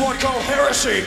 one called Heresy.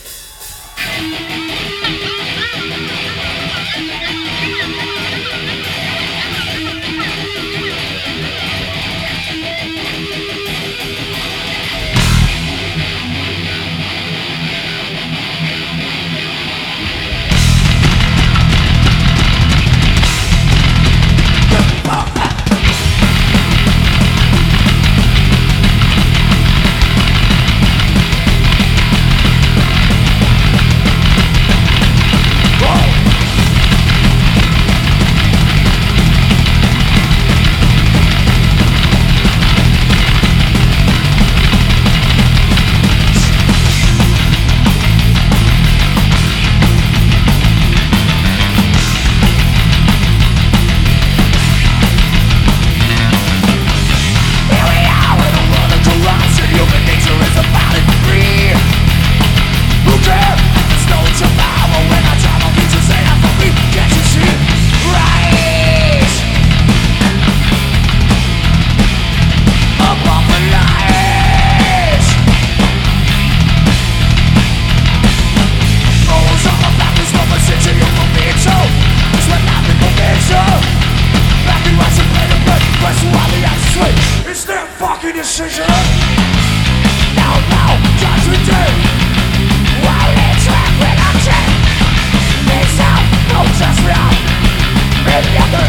Decision. No, judgment day. While it's reproduction, it's out, no judgment. Maybe other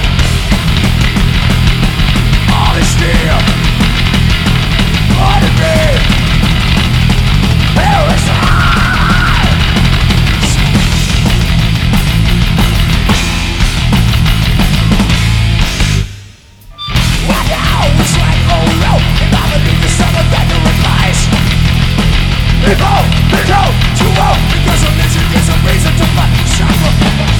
honesty. Honesty. Here is what now? It's like oh no. People, too old, because religion is a reason to fight sacrifice.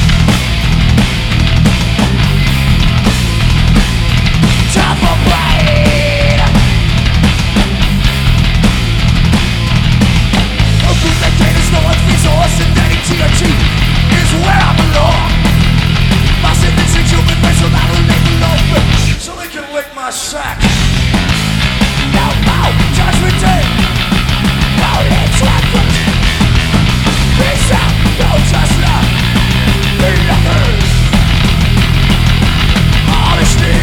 Time for pain. A group that caters no one's resource, synthetic TNT is where I belong. My sentence is human race without a label open, so they can lick my sack. No, judgment day. It's weapons. It's out, no Tesla. Ain't nothing. Honesty.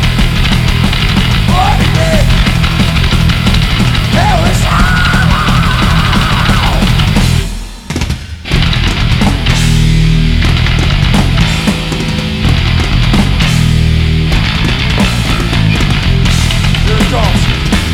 Honesty. There is here it goes.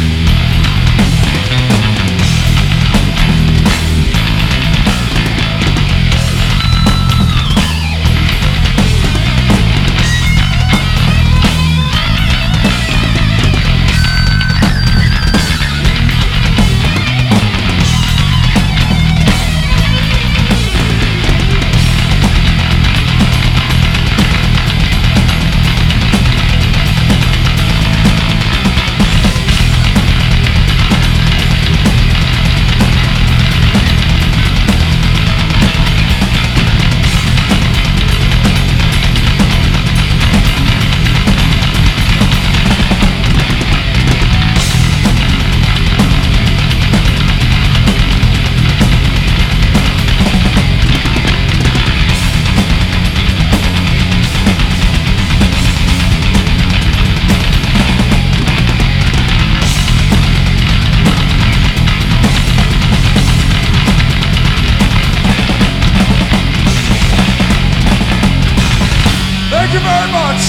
Thank you very much.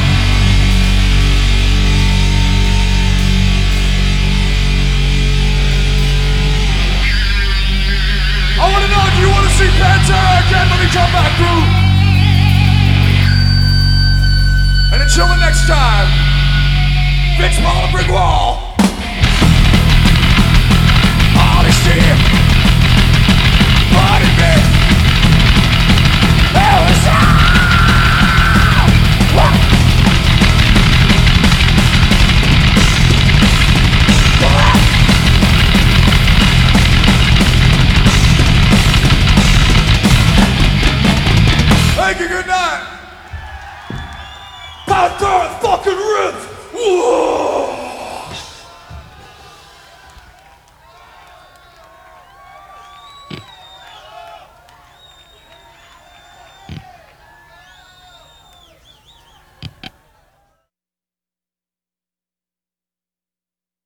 I want to know, do you want to see Pantera again when we come back through? And until the next time, Vince Paul, brick wall. Honesty. Body man. There is Thank you, good night. Pantera fucking rips! Whoa!